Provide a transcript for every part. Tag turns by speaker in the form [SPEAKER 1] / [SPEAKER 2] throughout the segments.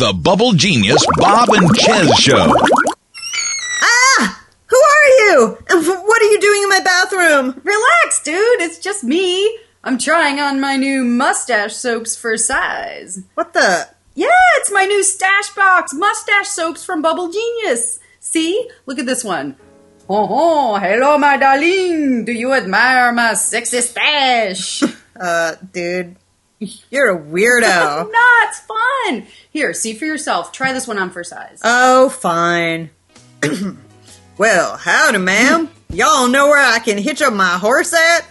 [SPEAKER 1] the Bubble Genius Bob and Ches Show.
[SPEAKER 2] Ah! Who are you? And what are you doing in my bathroom?
[SPEAKER 3] Relax, dude. It's just me. I'm trying on my new mustache soaps for size.
[SPEAKER 2] What the?
[SPEAKER 3] Yeah, it's my new stash box mustache soaps from Bubble Genius. See? Look at this one. Oh, hello, my darling. Do you admire my sexy stash?
[SPEAKER 2] Dude, you're a weirdo.
[SPEAKER 3] No, it's fun. Here, see for yourself. Try this one on for size.
[SPEAKER 2] Oh, fine. Well, howdy, ma'am. Y'all know where I can hitch up my horse at?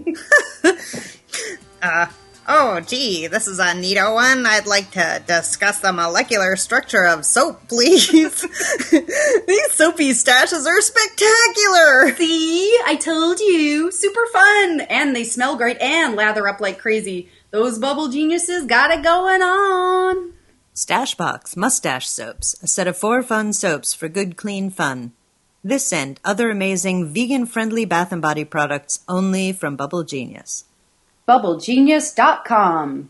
[SPEAKER 2] Oh, gee, this is a neato one. I'd like to discuss the molecular structure of soap, please. These soapy stashes are spectacular.
[SPEAKER 3] See? I told you. Super fun. And they smell great and lather up like crazy. Those Bubble Geniuses got it going on.
[SPEAKER 4] Stashbox Mustache Soaps, a set of 4 fun soaps for good, clean fun. This and other amazing vegan-friendly bath and body products only from Bubble Genius.
[SPEAKER 3] BubbleGenius.com.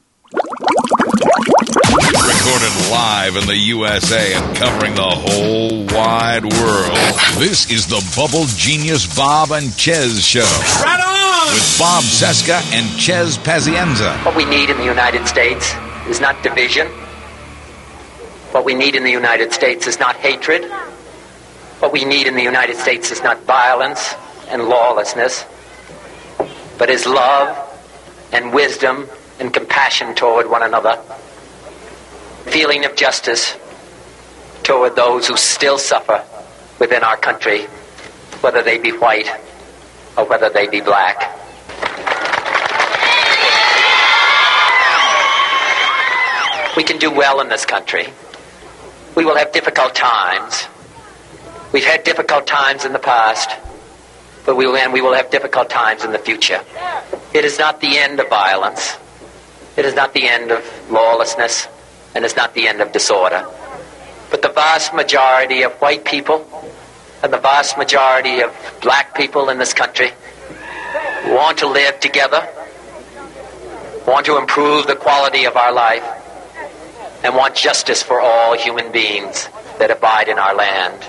[SPEAKER 1] Recorded live in the USA and covering the whole wide world. This is the Bubble Genius Bob and Ches Show.
[SPEAKER 5] Right on!
[SPEAKER 1] With Bob Cesca and Ches Pazienza.
[SPEAKER 6] What we need in the United States is not division. What we need in the United States is not hatred. What we need in the United States is not violence and lawlessness, but is love and wisdom and compassion toward one another. Feeling of justice toward those who still suffer within our country, whether they be white or whether they be black. We can do well in this country. We will have difficult times. We've had difficult times in the past, but we will have difficult times in the future. It is not the end of violence. It is not the end of lawlessness, and it's not the end of disorder. But the vast majority of white people and the vast majority of black people in this country want to live together, want to improve the quality of our life, and want justice for all human beings that abide in our land.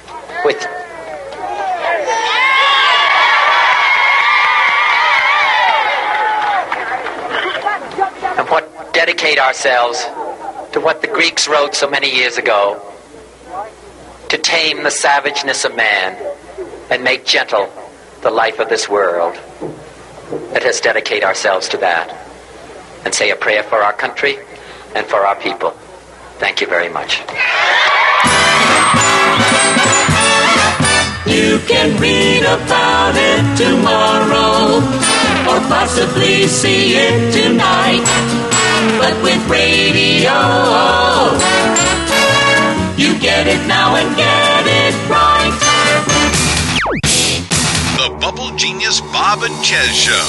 [SPEAKER 6] And what dedicate ourselves to what the Greeks wrote so many years ago, to tame the savageness of man and make gentle the life of this world. Let us dedicate ourselves to that and say a prayer for our country and for our people. Thank you very much.
[SPEAKER 5] You can read about it tomorrow, or possibly see it tonight. But with radio, you get it now and get it right.
[SPEAKER 1] The Bubble Genius Bob and Ches Show.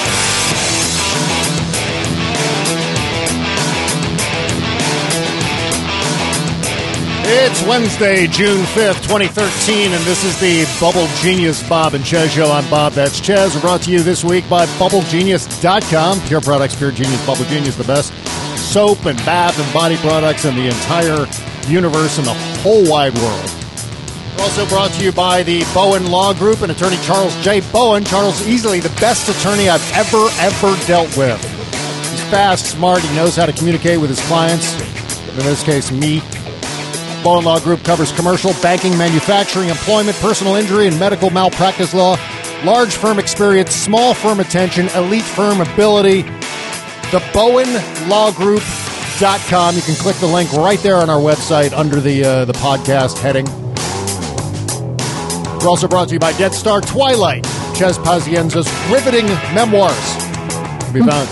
[SPEAKER 7] It's Wednesday, June 5th, 2013, and this is the Bubble Genius Bob and Ches Show. I'm Bob, that's Ches. We're brought to you this week by BubbleGenius.com. Pure products, Pure Genius, Bubble Genius, the best soap and bath and body products in the entire universe and the whole wide world. We're also brought to you by the Bowen Law Group and attorney Charles J. Bowen. Charles, easily the best attorney I've ever dealt with. He's fast, smart, he knows how to communicate with his clients, in this case, me. Bowen Law Group covers commercial, banking, manufacturing, employment, personal injury, and medical malpractice law. Large firm experience, small firm attention, elite firm ability. TheBowenLawGroup.com. You can click the link right there on our website under the podcast heading. We're also brought to you by Dead Star Twilight, Ches Pazienza's riveting memoirs. To be found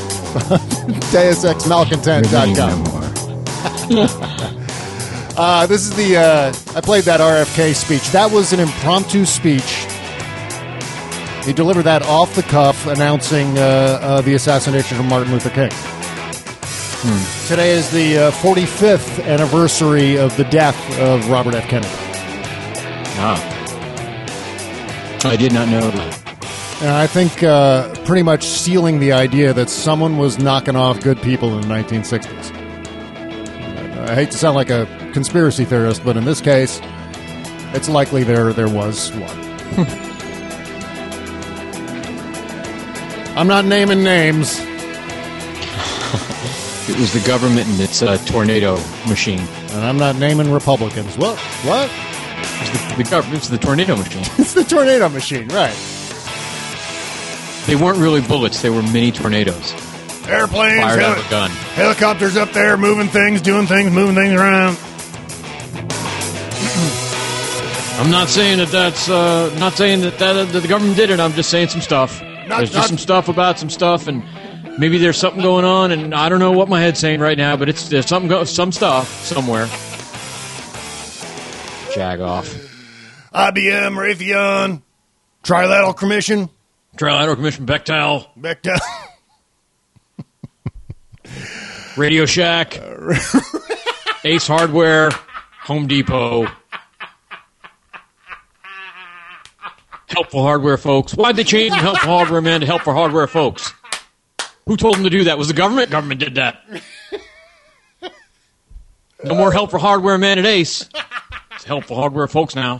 [SPEAKER 7] DeusExMalcontent.com. This is the, I played that RFK speech. That was an impromptu speech. He delivered that off the cuff, announcing the assassination of Martin Luther King. Today is the 45th anniversary of the death of Robert F. Kennedy.
[SPEAKER 8] Wow. I did not know that.
[SPEAKER 7] And I think pretty much sealing the idea that someone was knocking off good people in the 1960s. I hate to sound like a conspiracy theorist, but in this case, it's likely there was one. I'm not naming names.
[SPEAKER 8] It was the government and its tornado machine.
[SPEAKER 7] And I'm not naming Republicans. What?
[SPEAKER 8] The government. It's the tornado machine.
[SPEAKER 7] It's the tornado machine, right.
[SPEAKER 8] They weren't really bullets. They were mini tornadoes.
[SPEAKER 7] Airplanes,
[SPEAKER 8] fired out of a gun.
[SPEAKER 7] Helicopters up there, moving things, doing things, moving things around.
[SPEAKER 8] I'm not saying that that the government did it. I'm just saying some stuff. There's just some stuff about some stuff, and maybe there's something going on, and I don't know what my head's saying right now, but there's some stuff somewhere. Jag off.
[SPEAKER 7] IBM, Raytheon, Trilateral Commission.
[SPEAKER 8] Bechtel. Radio Shack. Ace Hardware. Home Depot. Helpful Hardware Folks. Why'd they change from Helpful Hardware Man to Helpful Hardware Folks? Who told them to do that? Was the government? Government did that. No more Helpful Hardware Man at Ace. It's Helpful Hardware Folks now.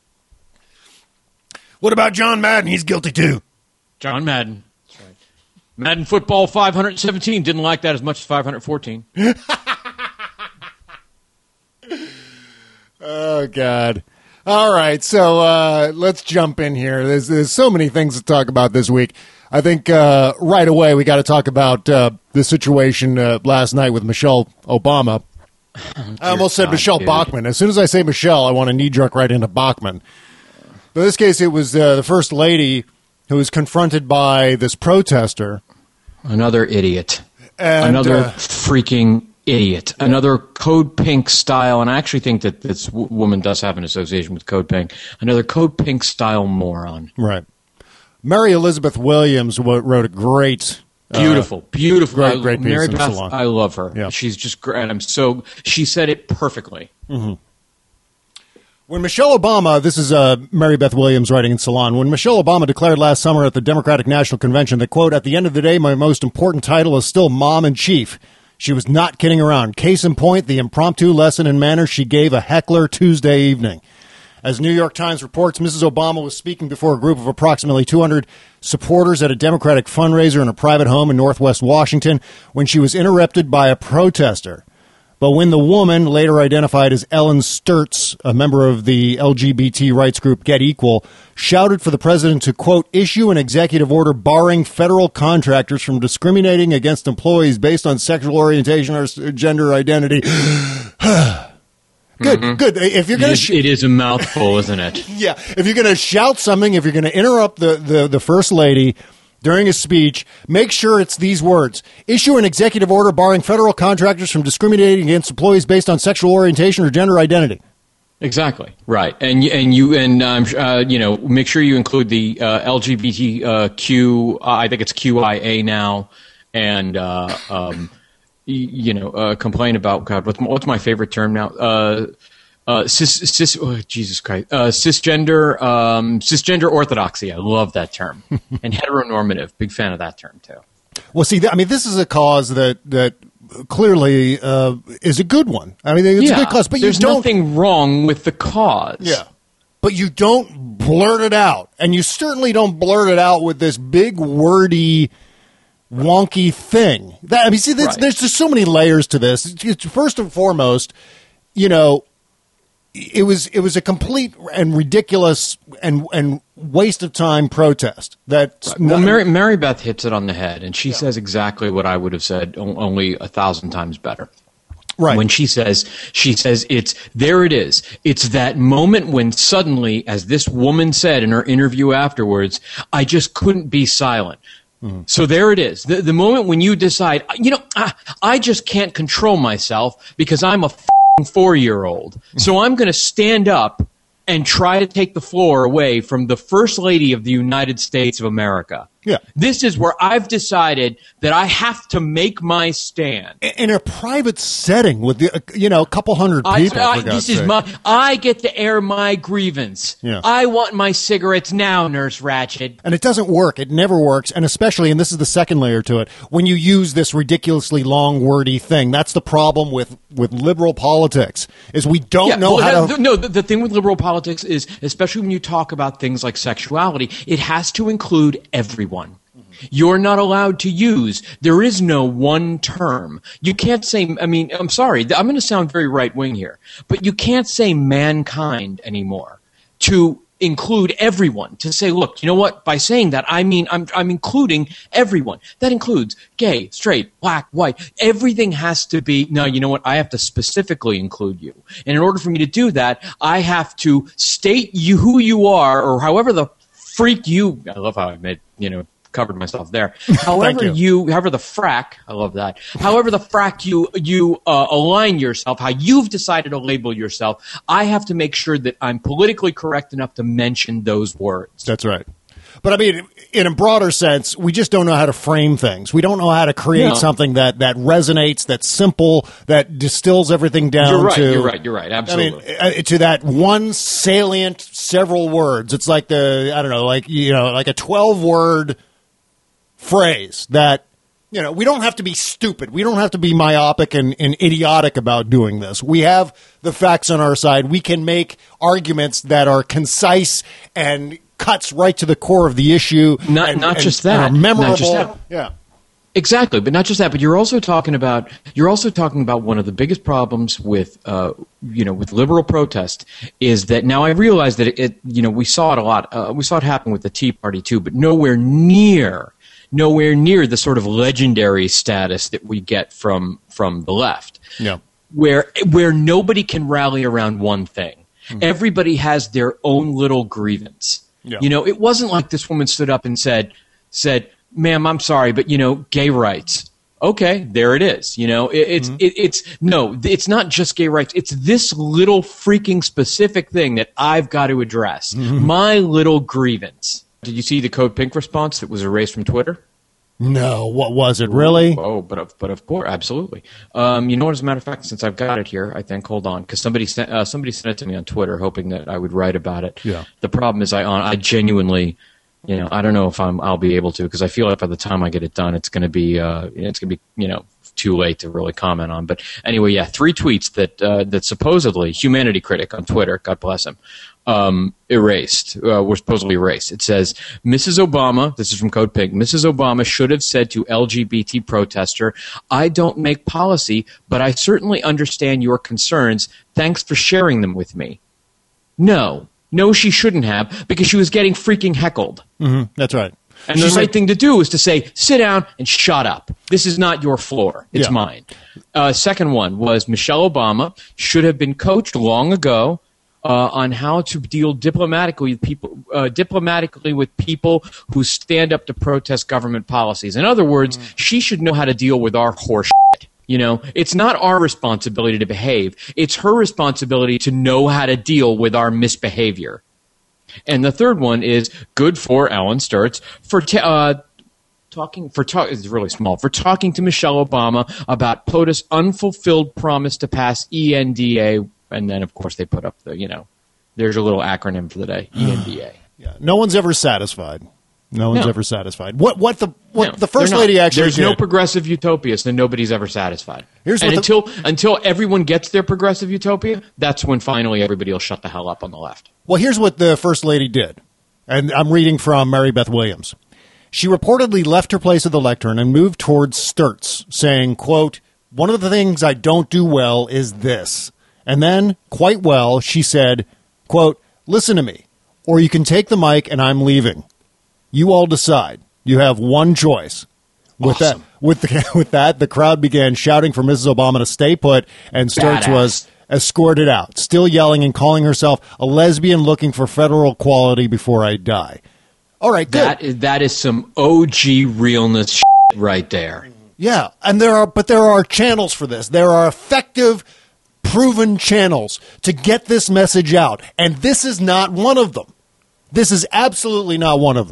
[SPEAKER 7] What about John Madden? He's guilty too.
[SPEAKER 8] John Madden. That's right. Madden Football 517 didn't like that as much as 514.
[SPEAKER 7] Oh, God. All right, so let's jump in here. There's so many things to talk about this week. I think right away we got to talk about the situation last night with Michelle Obama. I almost said Michelle Bachmann. As soon as I say Michelle, I want to knee-jerk right into Bachmann. But in this case, it was the First Lady who was confronted by this protester.
[SPEAKER 8] Another idiot.
[SPEAKER 7] And,
[SPEAKER 8] another freaking idiot. Another Code Pink style, and I actually think that this woman does have an association with Code Pink. Another Code Pink style moron.
[SPEAKER 7] Right. Mary Elizabeth Williams wrote a great...
[SPEAKER 8] Beautiful.
[SPEAKER 7] Great piece
[SPEAKER 8] Mary
[SPEAKER 7] in
[SPEAKER 8] Beth,
[SPEAKER 7] Salon.
[SPEAKER 8] I love her.
[SPEAKER 7] Yeah.
[SPEAKER 8] She's just great. And she said it perfectly.
[SPEAKER 7] Mm-hmm. When Michelle Obama, this is Mary Beth Williams writing in Salon, when Michelle Obama declared last summer at the Democratic National Convention that, quote, at the end of the day, my most important title is still mom in chief. She was not kidding around. Case in point, the impromptu lesson in manners she gave a heckler Tuesday evening. As New York Times reports, Mrs. Obama was speaking before a group of approximately 200 supporters at a Democratic fundraiser in a private home in Northwest Washington when she was interrupted by a protester. But when the woman, later identified as Ellen Sturtz, a member of the LGBT rights group Get Equal, shouted for the president to, quote, issue an executive order barring federal contractors from discriminating against employees based on sexual orientation or gender identity. Good. If you're going
[SPEAKER 8] it is a mouthful, isn't it?
[SPEAKER 7] Yeah. If you're going to shout something, if you're going to interrupt the First Lady during a speech, make sure it's these words. Issue an executive order barring federal contractors from discriminating against employees based on sexual orientation or gender identity.
[SPEAKER 8] Exactly. Right. And make sure you include the LGBTQ, I think it's QIA now, and complain about, God, what's my favorite term now? Cisgender orthodoxy. I love that term. And heteronormative. Big fan of that term, too.
[SPEAKER 7] Well, see, this is a cause that clearly is a good one. I mean, it's a good cause. But
[SPEAKER 8] there's nothing wrong with the cause.
[SPEAKER 7] Yeah. But you don't blurt it out. And you certainly don't blurt it out with this big, wordy, wonky thing. There's just so many layers to this. First and foremost, it was a complete and ridiculous and waste of time protest.
[SPEAKER 8] Mary Beth hits it on the head, and she says exactly what I would have said, only 1,000 times better.
[SPEAKER 7] Right.
[SPEAKER 8] When she says there it is. It's that moment when suddenly, as this woman said in her interview afterwards, I just couldn't be silent. Mm-hmm. So there it is. The moment when you decide, I just can't control myself because I'm a 4-year-old. So I'm going to stand up and try to take the floor away from the First Lady of the United States of America.
[SPEAKER 7] Yeah.
[SPEAKER 8] This is where I've decided that I have to make my stand.
[SPEAKER 7] In a private setting with, a couple hundred people.
[SPEAKER 8] I get to air my grievance.
[SPEAKER 7] Yeah.
[SPEAKER 8] I want my cigarettes now, Nurse Ratched.
[SPEAKER 7] And it doesn't work. It never works. And especially, and this is the second layer to it, when you use this ridiculously long, wordy thing, that's the problem with liberal politics, is we don't know how to...
[SPEAKER 8] No, the thing with liberal politics is, especially when you talk about things like sexuality, it has to include everyone. You're not allowed to use. There is no one term. You can't say, I'm sorry, I'm going to sound very right-wing here, but you can't say mankind anymore to include everyone, to say, look, you know what, by saying that, I'm including everyone. That includes gay, straight, black, white. Everything has to be, no, you know what, I have to specifically include you. And in order for me to do that, I have to state you who you are, or however the freak you, I love how I made, covered myself there. However however the frack, I love that. However the frack you align yourself, how you've decided to label yourself, I have to make sure that I'm politically correct enough to mention those words.
[SPEAKER 7] That's right. But in a broader sense, we just don't know how to frame things. We don't know how to create something that resonates, that's simple, that distills everything down
[SPEAKER 8] You're right. Absolutely.
[SPEAKER 7] To that one salient several words. It's like like a 12-word phrase that, we don't have to be stupid. We don't have to be myopic and idiotic about doing this. We have the facts on our side. We can make arguments that are concise and cuts right to the core of the issue.
[SPEAKER 8] Not just that.
[SPEAKER 7] And are memorable.
[SPEAKER 8] Not just that.
[SPEAKER 7] Yeah.
[SPEAKER 8] Exactly, but not just that. But you're also talking about one of the biggest problems with with liberal protest is that now I realize that we saw it a lot. We saw it happen with the Tea Party too, but nowhere near the sort of legendary status that we get from the left.
[SPEAKER 7] Yeah.
[SPEAKER 8] Where nobody can rally around one thing. Mm-hmm. Everybody has their own little grievance. Yeah. It wasn't like this woman stood up and said, "Ma'am, I'm sorry, but gay rights." Okay, there it is. It's not just gay rights. It's this little freaking specific thing that I've got to address. Mm-hmm. My little grievance. Did you see the Code Pink response that was erased from Twitter?
[SPEAKER 7] No, what was it, really?
[SPEAKER 8] Oh, but of course, absolutely. As a matter of fact, since I've got it here, I think, hold on, because somebody sent it to me on Twitter, hoping that I would write about it.
[SPEAKER 7] Yeah.
[SPEAKER 8] The problem is, I genuinely, I don't know if I'll be able to, because I feel like by the time I get it done, it's going to be too late to really comment on. But anyway, yeah, 3 tweets that supposedly Humanity Critic on Twitter, God bless him, were supposedly erased. It says, Mrs. Obama, this is from Code Pink, Mrs. Obama should have said to LGBT protester, "I don't make policy, but I certainly understand your concerns. Thanks for sharing them with me." No, she shouldn't have, because she was getting freaking heckled.
[SPEAKER 7] Mm-hmm. That's right.
[SPEAKER 8] And the right thing to do is to say, sit down and shut up. This is not your floor. It's mine. Second one was Michelle Obama should have been coached long ago on how to deal diplomatically with people who stand up to protest government policies. In other words, she should know how to deal with our horse shit. It's not our responsibility to behave. It's her responsibility to know how to deal with our misbehavior. And the third one is good for Alan Sturtz for it's really small, for talking to Michelle Obama about POTUS' unfulfilled promise to pass ENDA. And then, of course, they put up there's a little acronym for the day, ENDA.
[SPEAKER 7] Yeah. No one's ever satisfied. No one's ever satisfied. What the First Lady actually
[SPEAKER 8] There's
[SPEAKER 7] did.
[SPEAKER 8] no progressive utopias, then nobody's ever satisfied. Until everyone gets their progressive utopia, that's when finally everybody will shut the hell up on the left.
[SPEAKER 7] Well, here's what the First Lady did. And I'm reading from Mary Beth Williams. She reportedly left her place at the lectern and moved towards Sturtz, saying, quote, "One of the things I don't do well is this." And then, quite well, she said, quote, "Listen to me, or you can take the mic and I'm leaving. You all decide. You have one choice."
[SPEAKER 8] Awesome.
[SPEAKER 7] With that, the crowd began shouting for Mrs. Obama to stay put, and Sturtz was escorted out, still yelling and calling herself a lesbian looking for federal equality before I die. All right, good.
[SPEAKER 8] That is some OG realness shit right there.
[SPEAKER 7] Yeah, and there are channels for this. There are effective, proven channels to get this message out, and this is not one of them. This is absolutely not one of them.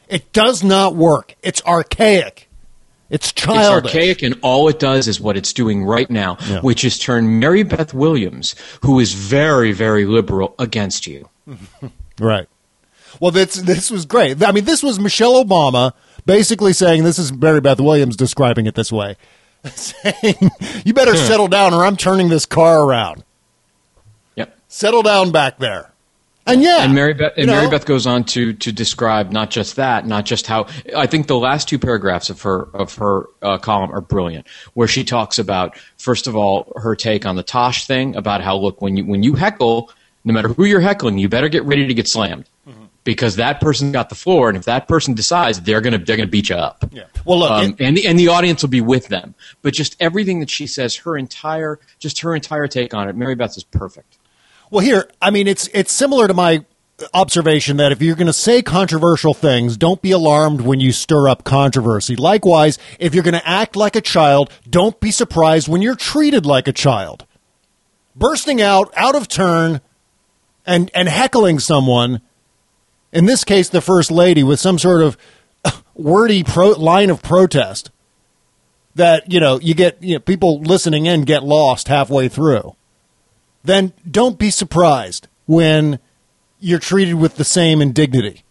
[SPEAKER 7] It does not work. It's archaic. It's childish.
[SPEAKER 8] It's archaic, and all it does is what it's doing right now, which is turn Mary Beth Williams, who is very, very liberal, against you.
[SPEAKER 7] Right. Well, this was great. I mean, this was Michelle Obama basically saying, this is Mary Beth Williams describing it this way, saying, you better settle down or I'm turning this car around.
[SPEAKER 8] Yep.
[SPEAKER 7] Settle down back there. And
[SPEAKER 8] Mary Beth goes on to describe not just that, not just how. I think the last two paragraphs of her column are brilliant, where she talks about, first of all, her take on the Tosh thing, about how, look, when you heckle, no matter who you're heckling, you better get ready to get slammed, because that person got the floor, and if that person decides, they're gonna beat you up.
[SPEAKER 7] Yeah. Well, look,
[SPEAKER 8] and the audience will be with them. But just everything that she says, her entire take on it, Mary Beth is perfect.
[SPEAKER 7] Well, here, I mean, it's similar to my observation that if you're going to say controversial things, don't be alarmed when you stir up controversy. Likewise, if you're going to act like a child, don't be surprised when you're treated like a child. Bursting out of turn, and heckling someone, in this case the First Lady, with some sort of wordy line of protest that, you get people listening in get lost halfway through. Then don't be surprised when you're treated with the same indignity.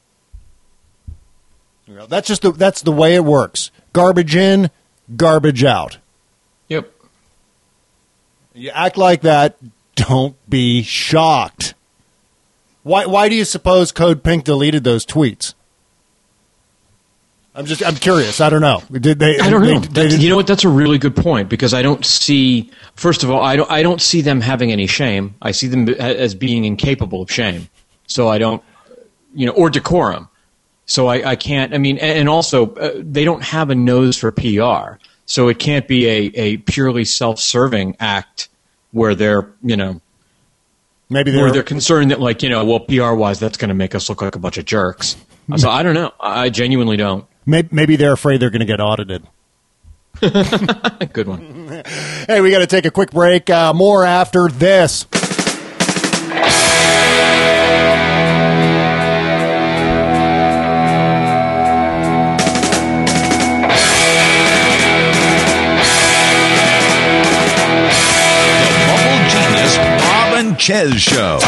[SPEAKER 7] That's the way it works. Garbage in, garbage out.
[SPEAKER 8] Yep.
[SPEAKER 7] You act like that, don't be shocked. Why do you suppose Code Pink deleted those tweets? I'm curious. I don't know. Did they?
[SPEAKER 8] I don't know. You know what? That's a really good point, because I don't see. First of all, I don't see them having any shame. I see them as being incapable of shame. So I don't, or decorum. So I can't. I mean, and also they don't have a nose for PR. So it can't be a purely self-serving act where they're
[SPEAKER 7] maybe
[SPEAKER 8] they're concerned that, like, well, PR-wise, that's going to make us look like a bunch of jerks. So I don't know. I genuinely don't.
[SPEAKER 7] Maybe they're afraid they're going to get audited.
[SPEAKER 8] Good one.
[SPEAKER 7] Hey, we got to take a quick break. More after this.
[SPEAKER 1] The Bubble Genius Bob and Chez Show.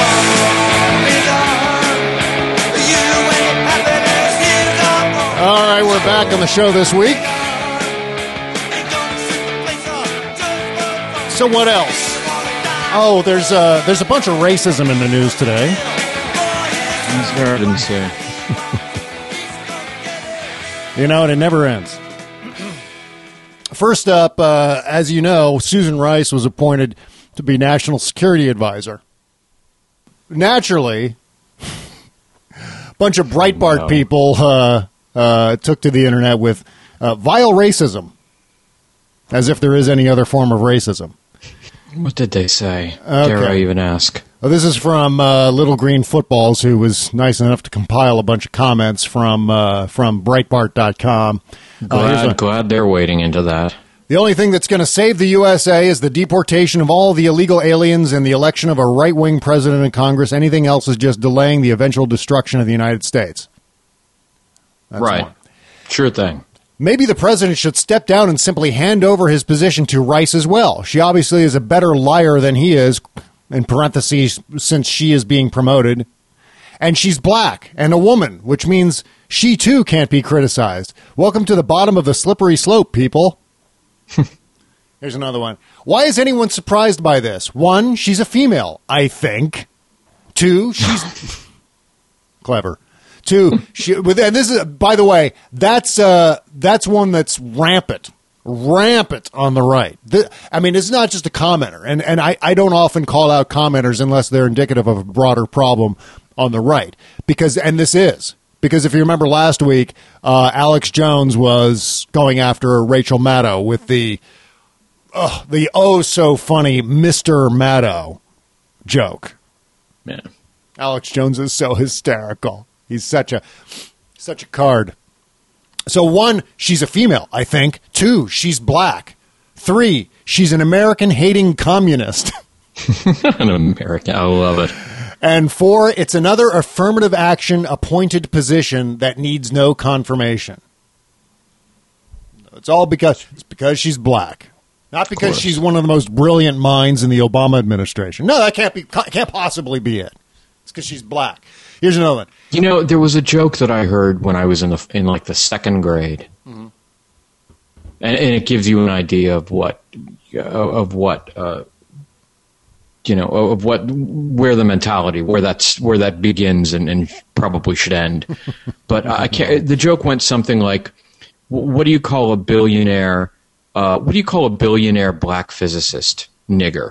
[SPEAKER 7] All right, we're back on the show this week. So what else? Oh, there's a bunch of racism in the news today.
[SPEAKER 8] I didn't say.
[SPEAKER 7] And it never ends. First up, as you know, Susan Rice was appointed to be National Security Advisor. Naturally, a bunch of Breitbart people took to the internet with vile racism, as if there is any other form of racism.
[SPEAKER 8] What did they say?
[SPEAKER 7] Okay.
[SPEAKER 8] Dare I even ask?
[SPEAKER 7] Well, this is from Little Green Footballs, who was nice enough to compile a bunch of comments from Breitbart.com.
[SPEAKER 8] Glad they're wading into that.
[SPEAKER 7] The only thing that's going to save the USA is the deportation of all the illegal aliens and the election of a right-wing president and Congress. Anything else is just delaying the eventual destruction of the United States. That's
[SPEAKER 8] right.
[SPEAKER 7] one.
[SPEAKER 8] Sure thing.
[SPEAKER 7] Maybe the president should step down and simply hand over his position to Rice as well. She obviously is a better liar than he is, in parentheses, since she is being promoted. And she's black and a woman, which means she too can't be criticized. Welcome to the bottom of the slippery slope, people. Here's another one. Why is anyone surprised by this? 1, she's a female, I think. 2, she's clever. 2, and this is, by the way, that's one that's rampant on the right. It's not just a commenter, and I don't often call out commenters unless they're indicative of a broader problem on the right, because if you remember last week, Alex Jones was going after Rachel Maddow with the so funny Mr. Maddow joke.
[SPEAKER 8] Man,
[SPEAKER 7] Alex Jones is so hysterical. He's such a card. So 1, she's a female, I think. 2, she's black. 3, she's an American-hating communist.
[SPEAKER 8] An American. I love it.
[SPEAKER 7] And 4, it's another affirmative action appointed position that needs no confirmation. It's all because she's black. Not because she's one of the most brilliant minds in the Obama administration. No, that can't possibly be it. It's because she's black. Here's another one.
[SPEAKER 8] You know, there was a joke that I heard when I was in like the second grade, and it gives you an idea of where the mentality, where that begins and probably should end. But I can't. The joke went something like, "What do you call a billionaire? What do you call a billionaire black physicist? Nigger."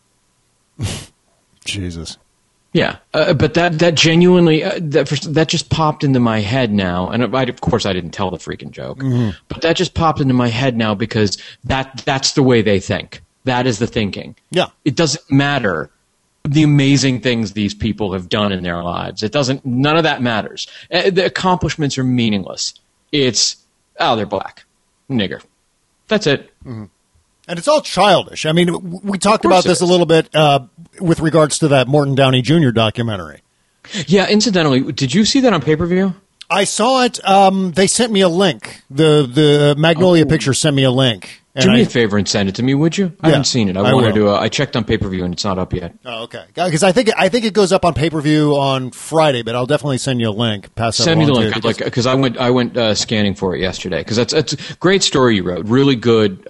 [SPEAKER 7] Jesus.
[SPEAKER 8] Yeah, but that genuinely that just popped into my head now, and of course I didn't tell the freaking joke, but that just popped into my head now because that's the way they think. That is the thinking.
[SPEAKER 7] Yeah,
[SPEAKER 8] it doesn't matter the amazing things these people have done in their lives. It doesn't. None of that matters. The accomplishments are meaningless. It's they're black, nigger. That's it.
[SPEAKER 7] Mm-hmm. And it's all childish. I mean, we talked about this a little bit with regards to that Morton Downey Jr. documentary.
[SPEAKER 8] Yeah, incidentally, did you see that on pay-per-view?
[SPEAKER 7] I saw it. They sent me a link. The Magnolia Pictures sent me a link.
[SPEAKER 8] Do me a favor and send it to me, would you? I haven't seen it. I wanted to. I checked on pay-per-view and it's not up yet.
[SPEAKER 7] Oh, okay. Because I think it goes up on pay-per-view on Friday, but I'll definitely send you a link.
[SPEAKER 8] Send me the link, because I went scanning for it yesterday. Because that's a great story you wrote. Really good.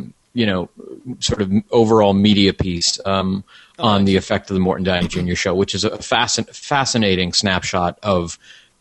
[SPEAKER 8] Sort of overall media piece on the effect of the Morton Downey Jr. show, which is a fascinating snapshot of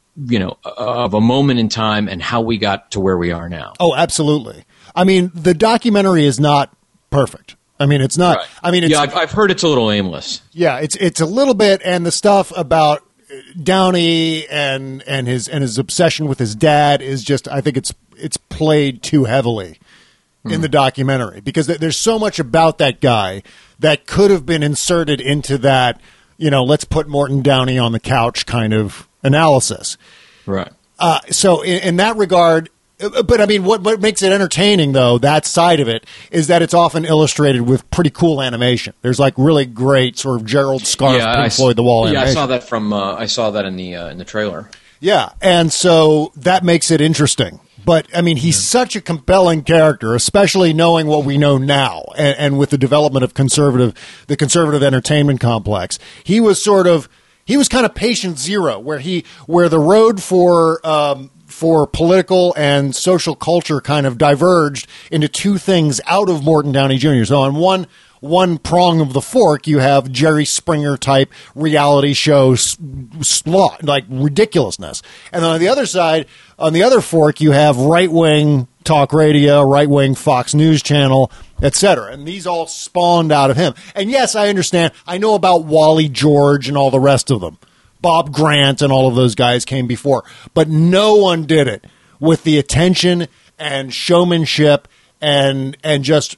[SPEAKER 8] a moment in time and how we got to where we are now.
[SPEAKER 7] Oh, absolutely. I mean, the documentary is not perfect. I mean, it's not. Right. I mean,
[SPEAKER 8] I've heard it's a little aimless.
[SPEAKER 7] Yeah, it's a little bit, and the stuff about Downey and his obsession with his dad is just. I think it's played too heavily in the documentary because there's so much about that guy that could have been inserted into that. Let's put Morton Downey on the couch kind of analysis.
[SPEAKER 8] Right.
[SPEAKER 7] So in that regard. But, I mean, what makes it entertaining, though, that side of it, is that it's often illustrated with pretty cool animation. There's, like, really great sort of Gerald Scarfe, Pink Floyd The Wall animation.
[SPEAKER 8] Yeah, I saw that I saw that in the trailer.
[SPEAKER 7] Yeah, and so that makes it interesting. But, I mean, he's such a compelling character, especially knowing what we know now, and with the development of the conservative entertainment complex. He was kind of patient zero, where the road for political and social culture kind of diverged into two things out of Morton Downey Jr. So on one prong of the fork, you have Jerry Springer type reality show slot, like ridiculousness. And then on the other side, on the other fork, you have right-wing talk radio, right-wing Fox News channel, etc. And these all spawned out of him. And yes, I understand. I know about Wally George and all the rest of them. Bob Grant and all of those guys came before. But no one did it with the attention and showmanship and just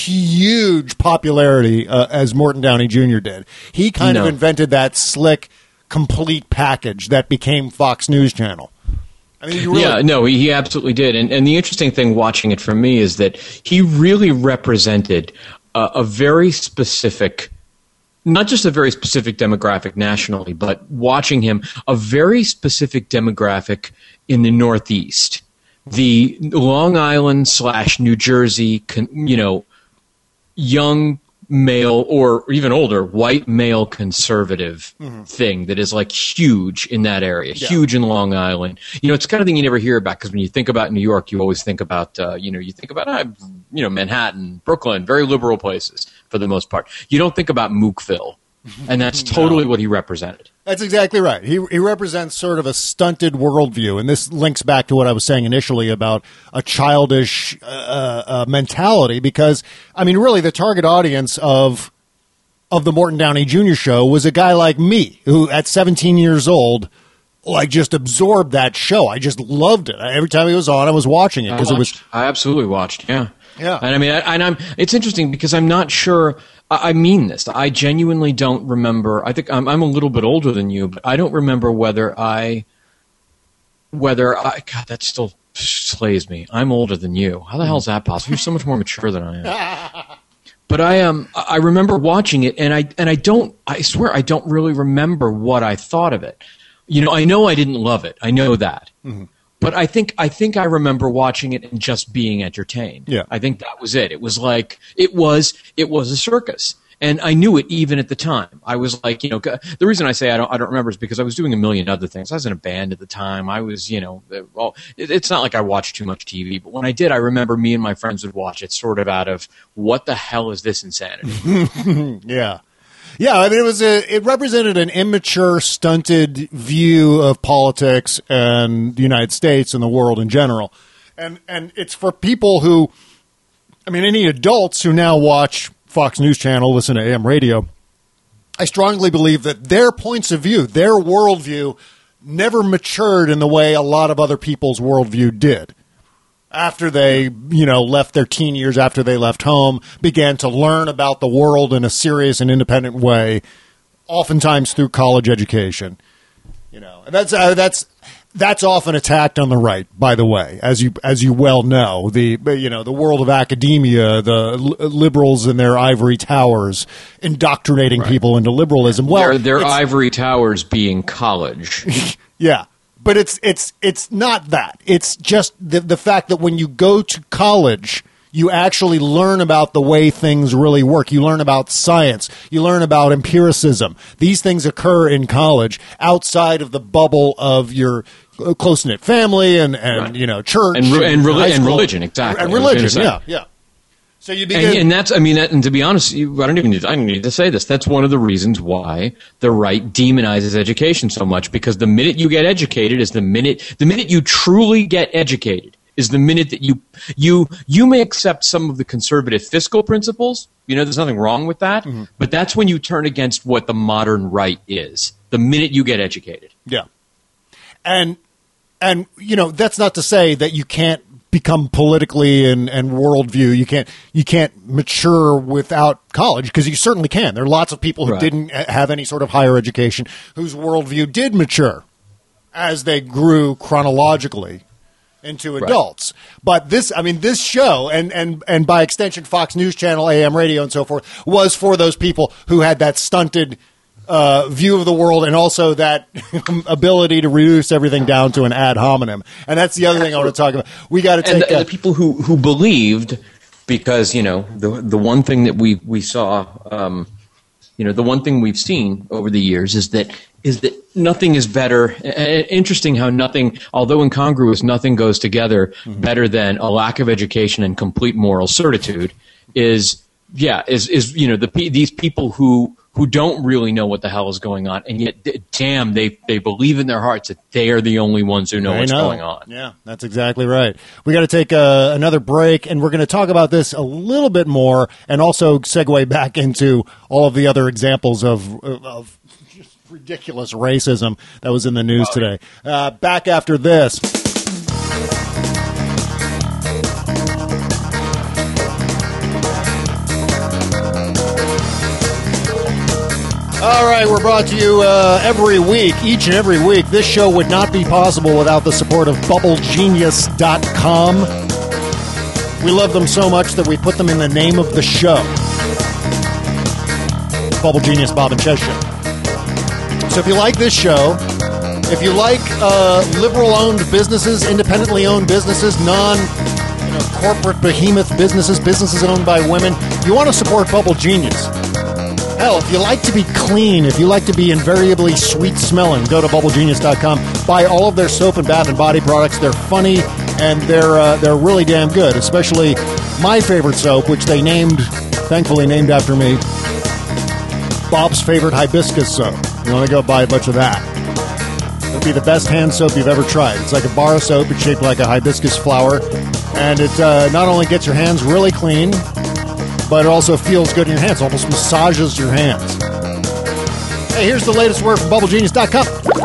[SPEAKER 7] huge popularity as Morton Downey Jr. did. He kind of invented that slick, complete package that became Fox News Channel. I mean,
[SPEAKER 8] he absolutely did. And the interesting thing watching it for me is that he really represented a very specific, not just a very specific demographic nationally, but watching him, a very specific demographic in the Northeast. The Long Island / New Jersey, young male or even older white male conservative thing that is like huge in that area, huge in Long Island. It's the kind of thing you never hear about because when you think about New York, you always think about, Manhattan, Brooklyn, very liberal places for the most part. You don't think about Mookville. And that's totally what he represented.
[SPEAKER 7] That's exactly right. He represents sort of a stunted worldview, and this links back to what I was saying initially about a childish mentality. Because I mean, really, the target audience of the Morton Downey Jr. show was a guy like me, who at 17 years old, like just absorbed that show. I just loved it. Every time he was on, I was watching it because it was.
[SPEAKER 8] I absolutely watched. Yeah.
[SPEAKER 7] Yeah.
[SPEAKER 8] And I mean, it's interesting because I'm not sure. I mean this. I genuinely don't remember. I think I'm a little bit older than you, but I don't remember whether I. God, that still slays me. I'm older than you. How the hell is that possible? You're so much more mature than I am. But I remember watching it, and I swear I don't really remember what I thought of it. I know I didn't love it. I know that. Mm-hmm. But I think I remember watching it and just being entertained.
[SPEAKER 7] Yeah.
[SPEAKER 8] I think that was it. It was like it was a circus. And I knew it even at the time. I was like, the reason I say I don't remember is because I was doing a million other things. I was in a band at the time. I was, it's not like I watched too much TV, but when I did, I remember me and my friends would watch it sort of out of, what the hell is this insanity?
[SPEAKER 7] Yeah. Yeah, I mean, it represented an immature, stunted view of politics and the United States and the world in general. And it's for people who, any adults who now watch Fox News Channel, listen to AM radio, I strongly believe that their points of view, their worldview, never matured in the way a lot of other people's worldview did. After they, left their teen years, after they left home, began to learn about the world in a serious and independent way, oftentimes through college education. And that's often attacked on the right, by the way, as you well know. The world of academia, the liberals in their ivory towers, indoctrinating people into liberalism. Well,
[SPEAKER 8] their ivory towers being college.
[SPEAKER 7] Yeah. But it's not that. It's just the fact that when you go to college, you actually learn about the way things really work. You learn about science. You learn about empiricism. These things occur in college outside of the bubble of your close-knit family and church
[SPEAKER 8] and religion, exactly.
[SPEAKER 7] And religion, yeah. So you begin,
[SPEAKER 8] and that's, and to be honest, I don't need to say this. That's one of the reasons why the right demonizes education so much, because the minute you get educated is the minute you truly get educated is the minute that you may accept some of the conservative fiscal principles. There's nothing wrong with that, mm-hmm. But that's when you turn against what the modern right is. The minute you get educated.
[SPEAKER 7] Yeah. And that's not to say that you can't become politically and worldview. You can't mature without college, because you certainly can. There are lots of people who didn't have any sort of higher education whose worldview did mature as they grew chronologically into adults. But this show and by extension Fox News Channel, AM radio, and so forth was for those people who had that stunted view of the world, and also that ability to reduce everything down to an ad hominem. And that's the other thing I want to talk about. We got to take
[SPEAKER 8] the people who believed, because the one thing that we saw, the one thing we've seen over the years is that nothing is better. Interesting how nothing, although incongruous, nothing goes together better than a lack of education and complete moral certitude. These people who don't really know what the hell is going on, and yet, damn, they believe in their hearts that they are the only ones who know what's going on.
[SPEAKER 7] Yeah, that's exactly right. We got to take another break, and we're going to talk about this a little bit more, and also segue back into all of the other examples of just ridiculous racism that was in the news today. Back after this. All right, we're brought to you every week, each and every week. This show would not be possible without the support of BubbleGenius.com. We love them so much that we put them in the name of the show. Bubble Genius, Bob and Chez Show. So if you like this show, if you like liberal-owned businesses, independently-owned businesses, non-corporate behemoth businesses owned by women, you want to support Bubble Genius. Hell, if you like to be clean, if you like to be invariably sweet-smelling, go to BubbleGenius.com. Buy all of their soap and bath and body products. They're funny, and they're really damn good, especially my favorite soap, which they thankfully named after me, Bob's favorite hibiscus soap. You want to go buy a bunch of that. It'll be the best hand soap you've ever tried. It's like a bar of soap. It's shaped like a hibiscus flower, and it not only gets your hands really clean, but it also feels good in your hands. Almost massages your hands. Hey, here's the latest word from BubbleGenius.com.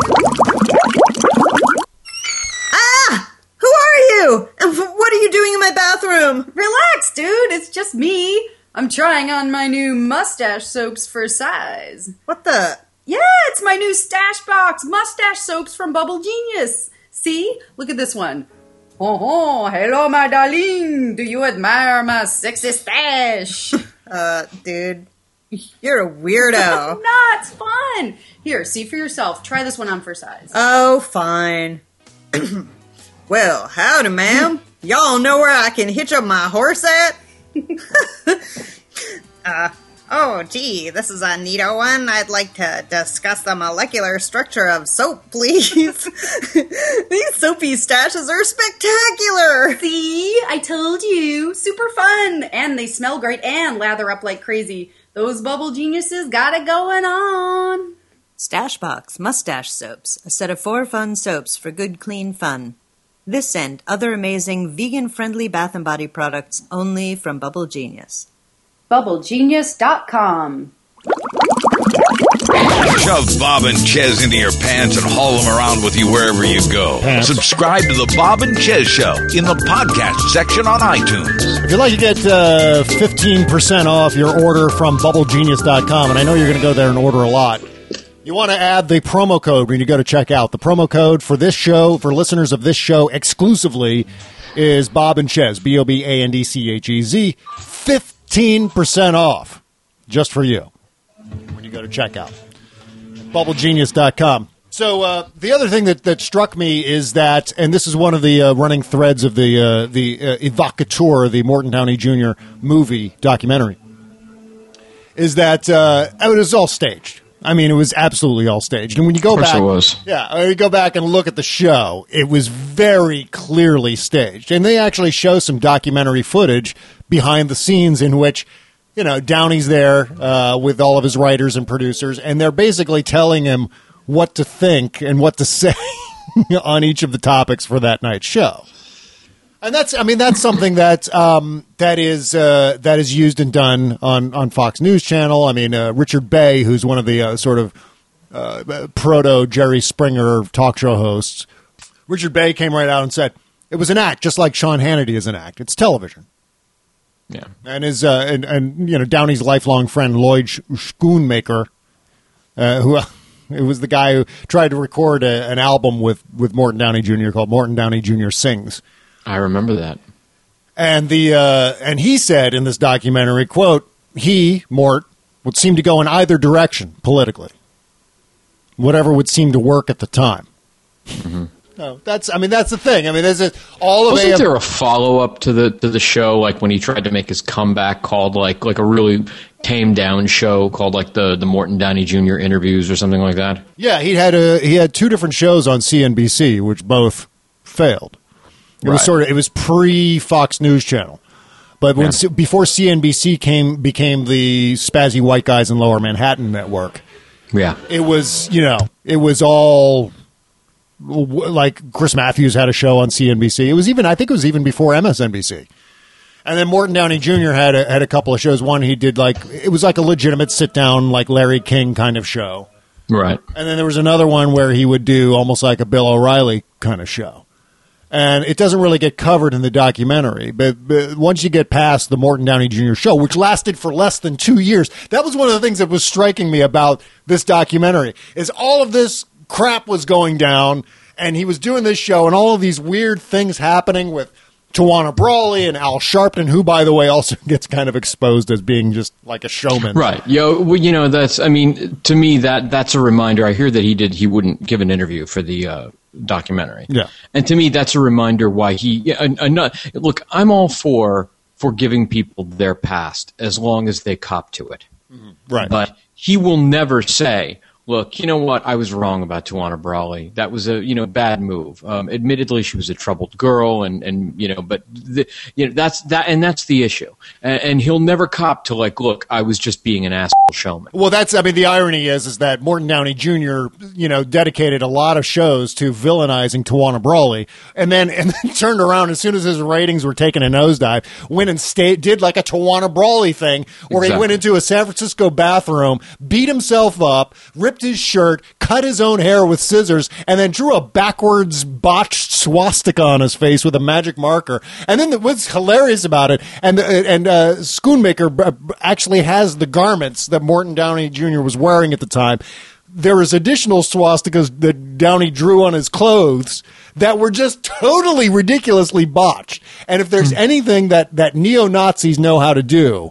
[SPEAKER 2] Ah! Who are you? And what are you doing in my bathroom?
[SPEAKER 3] Relax, dude. It's just me. I'm trying on my new mustache soaps for size.
[SPEAKER 2] What the?
[SPEAKER 3] Yeah, it's my new Stash Box mustache soaps from Bubble Genius. See? Look at this one. Oh, hello, my darling. Do you admire my sexy stash?
[SPEAKER 2] Dude, you're a weirdo.
[SPEAKER 3] Nah, it's fun. Here, see for yourself. Try this one on for size.
[SPEAKER 2] Oh, fine. Well, howdy, ma'am. Y'all know where I can hitch up my horse at? Oh, gee, this is a neato one. I'd like to discuss the molecular structure of soap, please. These soapy stashes are spectacular.
[SPEAKER 3] See? I told you. Super fun. And they smell great and lather up like crazy. Those Bubble Geniuses got it going on.
[SPEAKER 4] Stashbox Mustache Soaps, a set of 4 fun soaps for good, clean fun. This and other amazing vegan-friendly bath and body products only from Bubble Genius.
[SPEAKER 3] BubbleGenius.com.
[SPEAKER 1] Shove Bob and Chez into your pants and haul them around with you wherever you go.
[SPEAKER 7] Pants.
[SPEAKER 1] Subscribe to the Bob and Chez Show in the podcast section on iTunes.
[SPEAKER 7] If you'd like to get 15% off your order from BubbleGenius.com, and I know you're going to go there and order a lot, you want to add the promo code when you go to check out. The promo code for this show, for listeners of this show exclusively, is Bob and Chez, BOBANDCHEZ, 15% off just for you when you go to checkout. BubbleGenius.com. So the other thing that struck me is that, and this is one of the running threads of the Evocateur, the Morton Downey Jr. movie documentary, is that it was all staged. I mean, it was absolutely all staged. And when you go back,
[SPEAKER 8] it was.
[SPEAKER 7] Yeah, when you go back and look at the show, it was very clearly staged. And they actually show some documentary footage behind the scenes in which, you know, Downey's there with all of his writers and producers, and they're basically telling him what to think and what to say on each of the topics for that night's show. And that's something that is used and done on Fox News Channel. I mean, Richard Bay, who's one of the sort of proto Jerry Springer talk show hosts, Richard Bay came right out and said it was an act, just like Sean Hannity is an act. It's television.
[SPEAKER 8] Yeah,
[SPEAKER 7] and his and you know, Downey's lifelong friend Lloyd Schoonmaker, who it was the guy who tried to record an album with Morton Downey Jr. called Morton Downey Jr. Sings.
[SPEAKER 8] I remember that.
[SPEAKER 7] And and he said in this documentary, quote, Mort, would seem to go in either direction politically, whatever would seem to work at the time.
[SPEAKER 8] Mm-hmm.
[SPEAKER 7] No, that's the thing. I mean, there's all of
[SPEAKER 8] Wasn't there a follow up to the show, like when he tried to make his comeback, called like a really tamed down show called like the Morton Downey Jr. interviews or something like that?
[SPEAKER 7] Yeah, he had 2 different shows on CNBC, which both failed. It was pre Fox News Channel, but before CNBC became the spazzy white guys in Lower Manhattan network.
[SPEAKER 8] Yeah,
[SPEAKER 7] it was all like Chris Matthews had a show on CNBC. I think it was even before MSNBC. And then Morton Downey Jr. had a couple of shows. One he did it was like a legitimate sit down, like Larry King kind of show.
[SPEAKER 8] Right.
[SPEAKER 7] And then there was another one where he would do almost like a Bill O'Reilly kind of show. And it doesn't really get covered in the documentary. But once you get past the Morton Downey Jr. show, which lasted for less than 2 years, that was one of the things that was striking me about this documentary, is all of this crap was going down, and he was doing this show, and all of these weird things happening with Tawana Brawley and Al Sharpton, who, by the way, also gets kind of exposed as being just like a showman.
[SPEAKER 8] Right. To me, that's a reminder. I hear that he wouldn't give an interview for the documentary.
[SPEAKER 7] Yeah.
[SPEAKER 8] And to me, that's a reminder why look, I'm all for giving people their past as long as they cop to it.
[SPEAKER 7] Mm-hmm. Right.
[SPEAKER 8] But he will never say, look, you know what? I was wrong about Tawana Brawley. That was a bad move. Admittedly, she was a troubled girl, but that's the issue. And he'll never cop to look, I was just being an asshole showman.
[SPEAKER 7] Well, the irony is that Morton Downey Jr. Dedicated a lot of shows to villainizing Tawana Brawley, and then turned around as soon as his ratings were taking a nosedive, went and did like a Tawana Brawley thing where He went into a San Francisco bathroom, beat himself up, ripped his shirt, cut his own hair with scissors, and then drew a backwards botched swastika on his face with a magic marker. And then what's hilarious about it, and Schoonmaker actually has the garments that Morton Downey Jr. was wearing at the time. There was additional swastikas that Downey drew on his clothes that were just totally ridiculously botched. And if there's anything that neo-Nazis know how to do,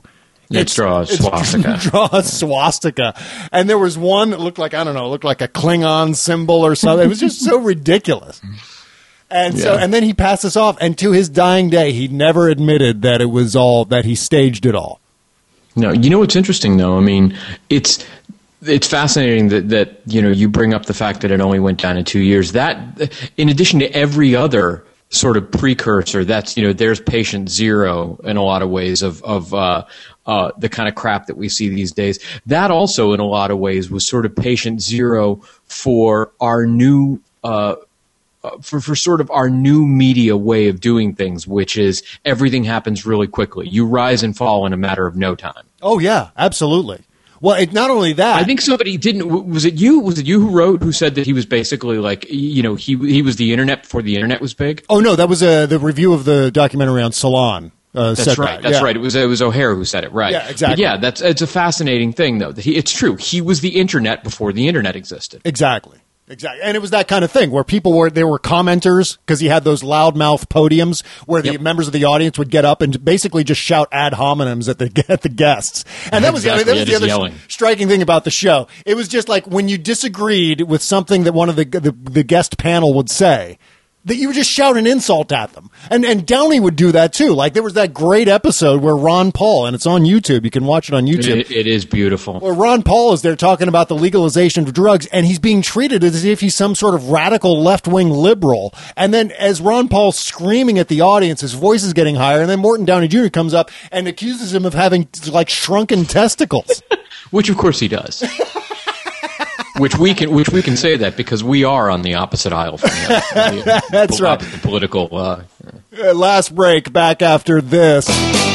[SPEAKER 8] Draw a swastika.
[SPEAKER 7] Draw a swastika. And there was one that looked like, I don't know, looked like a Klingon symbol or something. It was just so ridiculous. And so, and then he passed us off. And to his dying day, he never admitted that it was all, that he staged it all.
[SPEAKER 8] No, you know what's interesting though? I mean, it's fascinating that you bring up the fact that it only went down in 2 years. That, in addition to every other sort of precursor, that's there's patient zero in a lot of ways of the kind of crap that we see these days. That also, in a lot of ways, was sort of patient zero for our new. For sort of our new media way of doing things, which is everything happens really quickly. You rise and fall in a matter of no time.
[SPEAKER 7] Oh yeah, absolutely. Well, not only that,
[SPEAKER 8] I think somebody didn't. Was it you? Was it you who said that he was basically like he was the internet before the internet was big?
[SPEAKER 7] Oh no, that was the review of the documentary on Salon.
[SPEAKER 8] That's right. That's right. It was O'Hare who said it. Right.
[SPEAKER 7] Yeah, exactly.
[SPEAKER 8] But yeah, it's a fascinating thing though. It's true. He was the internet before the internet existed.
[SPEAKER 7] Exactly. And it was that kind of thing where people were commenters because he had those loudmouth podiums where the members of the audience would get up and basically just shout ad hominems at the guests. And that was the other striking thing about the show. It was just like when you disagreed with something that one of the guest panel would say, that you would just shout an insult at them. And Downey would do that too. Like there was that great episode where Ron Paul, and it's on YouTube, you can watch it on YouTube.
[SPEAKER 8] It is beautiful.
[SPEAKER 7] Where Ron Paul is there talking about the legalization of drugs, and he's being treated as if he's some sort of radical left-wing liberal. And then as Ron Paul's screaming at the audience, his voice is getting higher, and then Morton Downey Jr. comes up and accuses him of having like shrunken testicles.
[SPEAKER 8] Which of course he does. Which we can say that because we are on the opposite aisle from him.
[SPEAKER 7] That's right.
[SPEAKER 8] The political.
[SPEAKER 7] Last break. Back after this.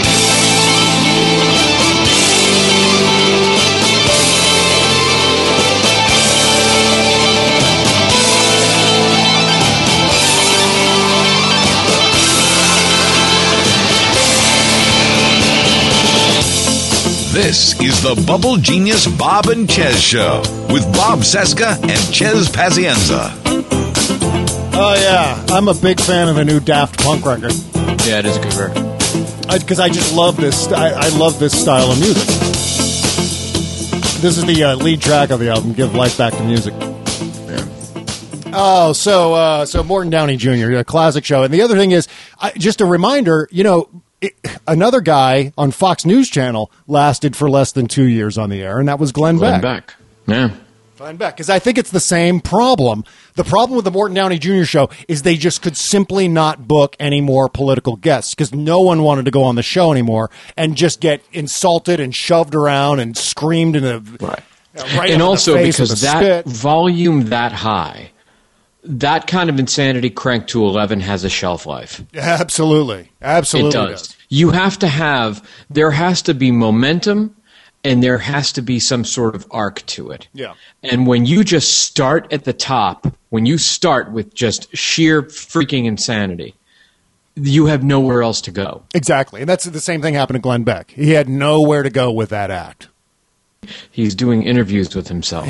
[SPEAKER 1] This is the Bubble Genius Bob and Ches Show with Bob Cesca and Ches Pazienza.
[SPEAKER 7] Oh, yeah. I'm a big fan of the new Daft Punk record.
[SPEAKER 8] Yeah, it is a good record.
[SPEAKER 7] Because I just love this. I love this style of music. This is the lead track of the album, Give Life Back to Music.
[SPEAKER 8] Yeah.
[SPEAKER 7] Oh, so Morton Downey Jr., a classic show. And the other thing is, just a reminder, another guy on Fox News Channel lasted for less than 2 years on the air, and that was Glenn Beck.
[SPEAKER 8] Yeah.
[SPEAKER 7] Glenn Beck, because I think it's the same problem. The problem with the Morton Downey Jr. show is they just could simply not book any more political guests because no one wanted to go on the show anymore and just get insulted and shoved around and screamed in the
[SPEAKER 8] right.
[SPEAKER 7] Right
[SPEAKER 8] and also because
[SPEAKER 7] spit.
[SPEAKER 8] that volume that high, that kind of insanity cranked to 11 has a shelf life.
[SPEAKER 7] Absolutely. It does.
[SPEAKER 8] You have to have, there has to be momentum and there has to be some sort of arc to it.
[SPEAKER 7] Yeah.
[SPEAKER 8] And when you just start at the top, when you start with just sheer freaking insanity, you have nowhere else to go.
[SPEAKER 7] Exactly. And that's the same thing happened to Glenn Beck. He had nowhere to go with that act.
[SPEAKER 8] He's doing interviews with himself.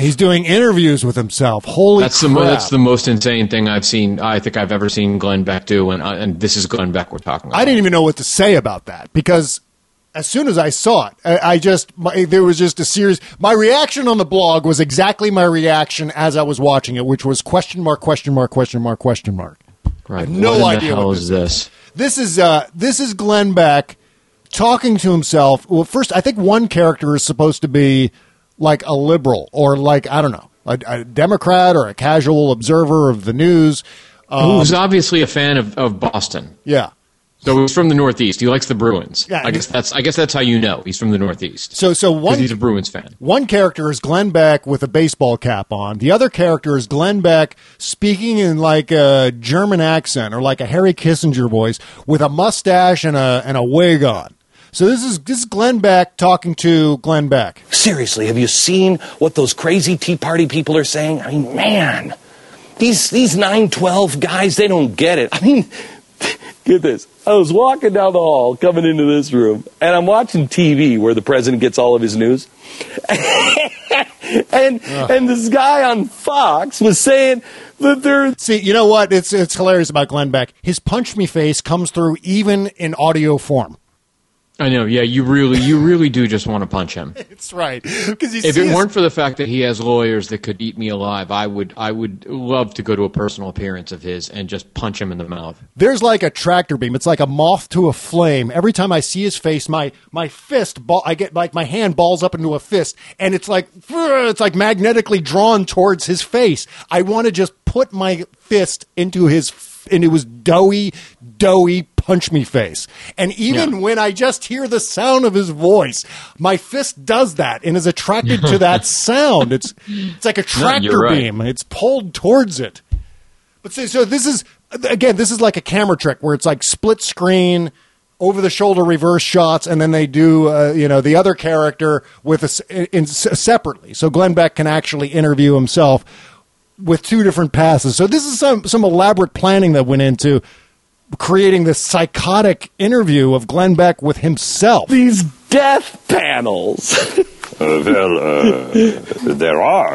[SPEAKER 8] Holy crap. That's the most insane thing I've seen. I think I've ever seen Glenn Beck do, and this is Glenn Beck we're talking about.
[SPEAKER 7] I didn't even know what to say about that because as soon as I saw it, there was just a series. My reaction on the blog was exactly my reaction as I was watching it, which was question mark, question mark, question mark, question mark.
[SPEAKER 8] Right.
[SPEAKER 7] No idea
[SPEAKER 8] what is this.
[SPEAKER 7] This is Glenn Beck talking to himself. Well, first, I think one character is supposed to be like a liberal or like, I don't know, a Democrat or a casual observer of the news.
[SPEAKER 8] Who's obviously a fan of Boston.
[SPEAKER 7] Yeah.
[SPEAKER 8] So he's from the Northeast. He likes the Bruins.
[SPEAKER 7] Yeah,
[SPEAKER 8] I guess that's how you know he's from the Northeast.
[SPEAKER 7] So
[SPEAKER 8] he's a Bruins fan.
[SPEAKER 7] One character is Glenn Beck with a baseball cap on. The other character is Glenn Beck speaking in like a German accent or like a Harry Kissinger voice with a mustache and a wig on. So this is Glenn Beck talking to Glenn Beck.
[SPEAKER 9] Seriously, have you seen what those crazy Tea Party people are saying? I mean, man, these 9/12 guys, they don't get it. I mean, get this. I was walking down the hall, coming into this room, and I'm watching TV where the president gets all of his news. and this guy on Fox was saying that they're...
[SPEAKER 7] See, you know what? It's hilarious about Glenn Beck. His punch me face comes through even in audio form.
[SPEAKER 8] I know. Yeah, you really do just want to punch him.
[SPEAKER 7] It's right. Because
[SPEAKER 8] if it weren't for the fact that he has lawyers that could eat me alive, I would love to go to a personal appearance of his and just punch him in the mouth.
[SPEAKER 7] There's like a tractor beam. It's like a moth to a flame. Every time I see his face, my fist, I get like my hand balls up into a fist, and it's like magnetically drawn towards his face. I want to just put my fist into his doughy punch me face. And even when I just hear the sound of his voice, my fist does that and is attracted to that sound. It's like a tractor beam. It's pulled towards it. But so this is like a camera trick where it's like split screen, over the shoulder reverse shots, and then they do the other character with separately. So Glenn Beck can actually interview himself with two different passes. So this is some elaborate planning that went into creating this psychotic interview of Glenn Beck with himself.
[SPEAKER 9] These death panels.
[SPEAKER 10] There are,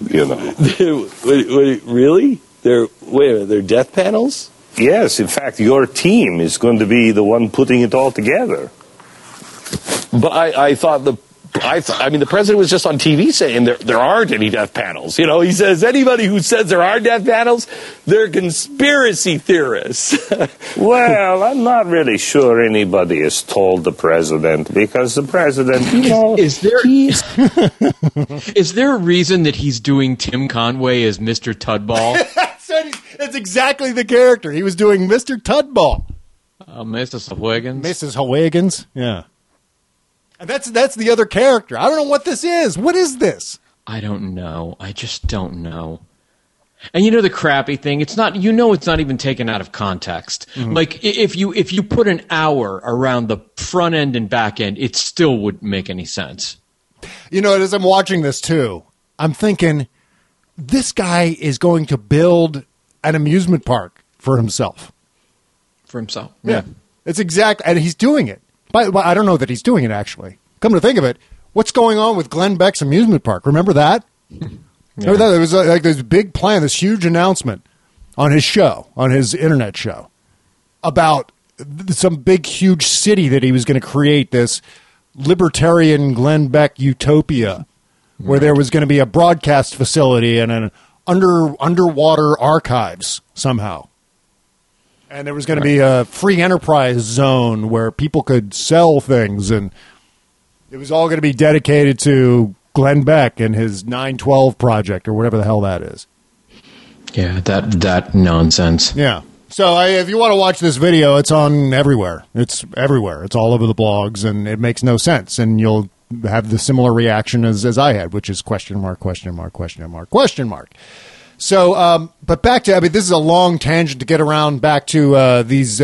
[SPEAKER 9] Really? They're death panels?
[SPEAKER 10] Yes, in fact, your team is going to be the one putting it all together.
[SPEAKER 9] But I thought the president was just on TV saying there aren't any death panels. He says anybody who says there are death panels, they're conspiracy theorists.
[SPEAKER 10] Well, I'm not really sure anybody has told the president, because the president,
[SPEAKER 8] Is there a reason that he's doing Tim Conway as Mr. Tudball?
[SPEAKER 7] That's exactly the character. He was doing Mr. Tudball.
[SPEAKER 8] Mrs. Huygens.
[SPEAKER 7] Mrs. Huygens, yeah. And that's the other character. I don't know what this is. What is this?
[SPEAKER 8] I don't know. I just don't know. And the crappy thing, it's not even taken out of context. Mm-hmm. Like if you put an hour around the front end and back end, it still wouldn't make any sense.
[SPEAKER 7] As I'm watching this too, I'm thinking this guy is going to build an amusement park for himself.
[SPEAKER 8] Yeah.
[SPEAKER 7] It's exactly, and he's doing it. But I don't know that he's doing it, actually. Come to think of it, what's going on with Glenn Beck's amusement park? Remember that? Yeah. Remember that? It was like this big plan, this huge announcement on his show, on his internet show, about some big, huge city that he was going to create, this libertarian Glenn Beck utopia, where there was going to be a broadcast facility and an underwater archives somehow. And there was going to be a free enterprise zone where people could sell things, and it was all going to be dedicated to Glenn Beck and his 912 project, or whatever the hell that is.
[SPEAKER 8] Yeah, that nonsense.
[SPEAKER 7] Yeah. So if you want to watch this video, it's on everywhere. It's everywhere. It's all over the blogs, and it makes no sense. And you'll have the similar reaction as I had, which is question mark, question mark, question mark, question mark. So, but back to, this is a long tangent to get around back to these